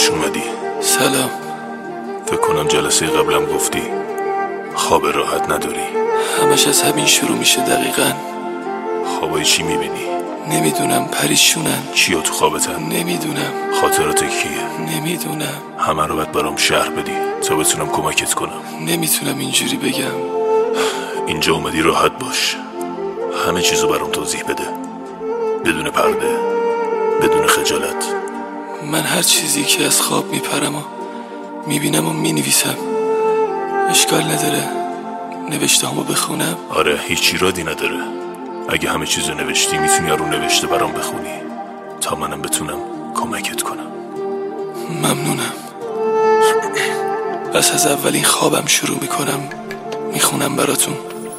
خوش اومدی. سلام. فکر کنم جلسه قبلم گفتی خواب راحت نداری. همش از همین شروع میشه دقیقاً. خوابای چی میبینی؟ نمیدونم، پریشونن. کیا تو خوابتن؟ نمیدونم. خاطرات کیه؟ نمیدونم. همه رو باید برام شرح بدی تا بتونم کمکت کنم. نمیتونم اینجوری بگم. اینجا اومدی راحت باش، همه چیزو برام توضیح بده، بدون پرده، بدون خجالت. من هر چیزی که از خواب میپرم و میبینم و مینویسم. اشکال نداره نوشته همو بخونم؟ آره، هیچ ایرادی نداره. اگه همه چیزو نوشتی میتونی رو نوشته برام بخونی تا منم بتونم کمکت کنم. ممنونم. پس از اولین خوابم شروع میکنم میخونم براتون.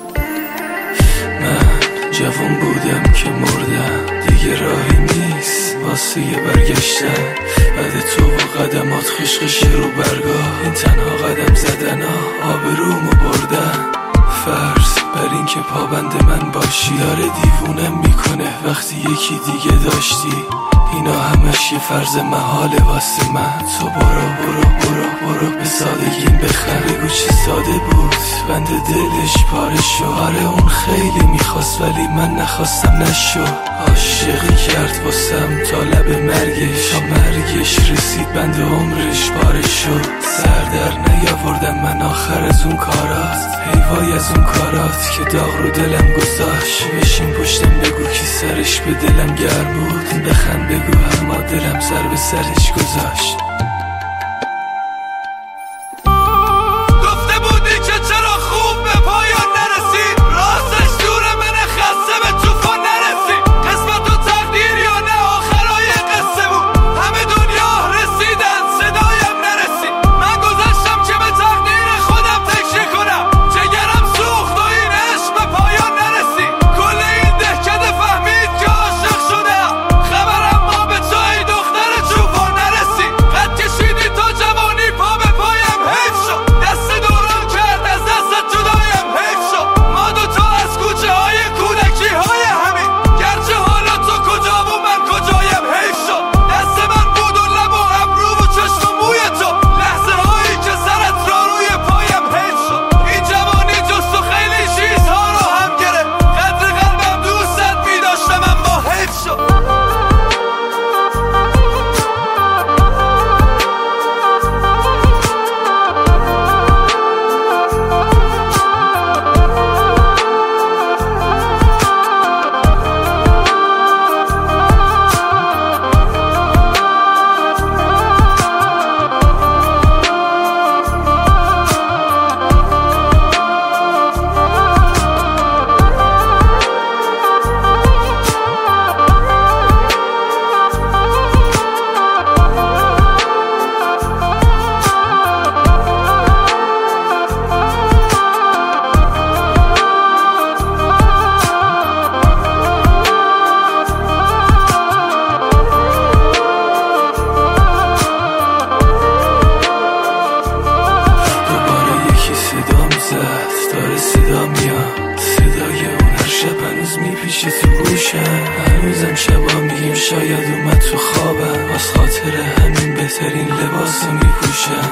من جوان بودم که مردم، دیگه راهی نیست واسه برگشتن. بعد تو و قدمات خشخش رو برگاه، این تنها قدم زدن ها آبرومو بردن. فرض بر این که پابند من باشی داره دیوونم میکنه وقتی یکی دیگه داشتی. اینا همش یه فرض محاله واسه من. تو برو به سادگیم بخند، بگو چی ساده بود بند دلش پاره شد. آره اون خیلی میخواست ولی من نخواستم نشد. عاشقی کرد واسم تا لب مرگش، تا مرگش رسید بند عمرش پاره شد. سر در نیاوردم من آخر از اون کارات، حیوای از اون کارات که داغ رو دلم گذاشت. بشین پشتم بگو کی سرش به دلم گرم بود، بخند بگو اما دلم سر به سرش گذاشت. داره صدا میاد، صدای اون هر شب هنوز میپیشه تو گوشم. هنوزم شبا میگیم شاید اومد تو خوابم، واس خاطر همین بهترین لباسو میپوشم.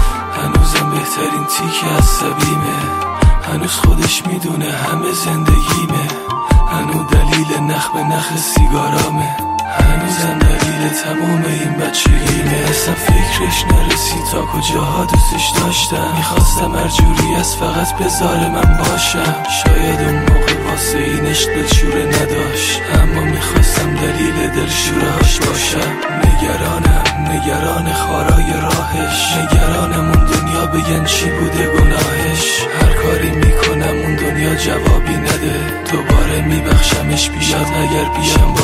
هنوزم بهترین تیک عصبیمه، هنوز خودش میدونه همه زندگیمه. هنوز دلیل نخ به نخ سیگارامه، هنوزم دلیل تموم این بچگیمه. اصلا فکرش نرسید تا کجاها دوستش داشتم. میخواستم هر جوری از فقط بذاره من باشم. شاید اون موقع واسه اینش دلشوره نداشت، اما میخواستم دلیل دلشورهاش باشم. نگران خارای راهش، نگرانم اون دنیا بگن چی بوده گناهش. هر کاری میکنم اون دنیا جوابی نده، دوباره میبخشمش بیاد اگر پیشم